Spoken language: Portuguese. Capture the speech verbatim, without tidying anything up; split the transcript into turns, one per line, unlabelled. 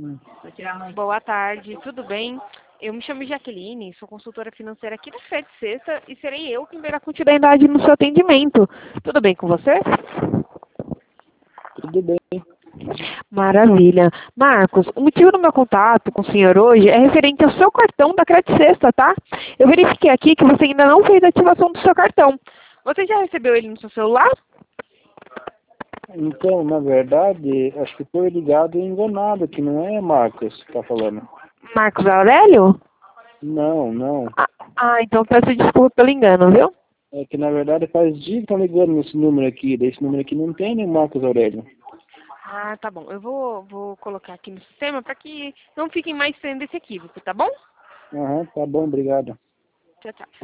Vou tirar a mãe.
Boa tarde, tudo bem? Eu me chamo Jaqueline, sou consultora financeira aqui da Fed Sexta e serei eu quem dará continuidade no seu atendimento. Tudo bem com você?
Tudo bem.
Maravilha. Marcos, o motivo do meu contato com o senhor hoje é referente ao seu cartão da Credit Sexta, tá? Eu verifiquei aqui que você ainda não fez a ativação do seu cartão. Você já recebeu ele no seu celular?
Então, na verdade, acho que foi ligado e enganado, que não é Marcos que tá falando.
Marcos Aurélio?
Não, não.
Ah, ah, então peço desculpa pelo engano, viu?
É que, na verdade, faz dias que estão ligando nesse número aqui. Desse número aqui não tem nem Marcos Aurélio.
Ah, tá bom. Eu vou, vou colocar aqui no sistema para que não fiquem mais tendo esse equívoco, tá bom?
Aham, tá bom, obrigado.
Tchau, tchau.